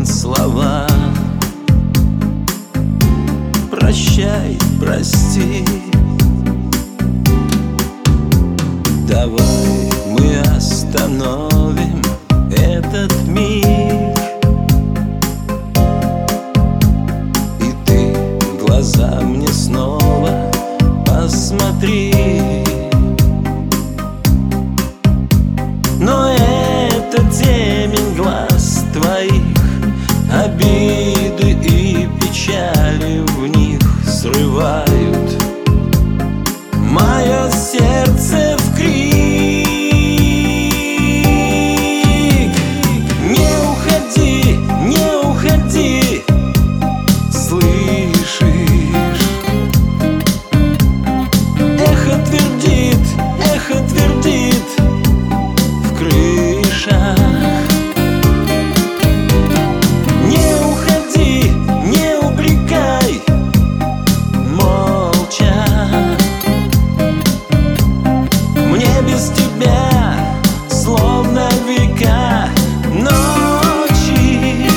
слова. Прощай, прости. Давай мы остановим этот миг, и ты в глаза мне снова посмотри. Но это темень глаз твоих, обиды и печали в них срывают мое сердце в крик. Не уходи, не уходи, слышишь? Эхо твердит в крышах. Не уходи, не упрекай, молча. Мне без тебя словно века ночи.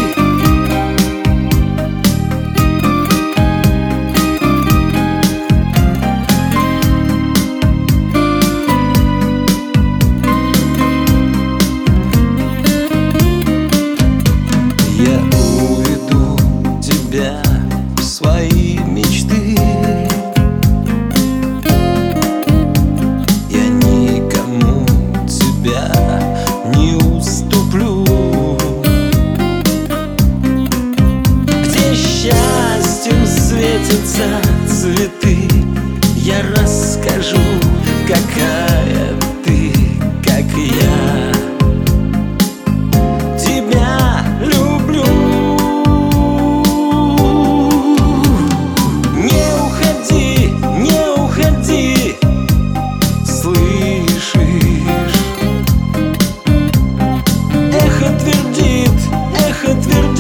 Я уведу тебя в свои мечты. Я никому тебя не уступлю. Где счастьем светятся цветы, я расскажу, какая ты, как я. Тебя люблю. Не уходи, не уходи, слышишь? Эхо твердит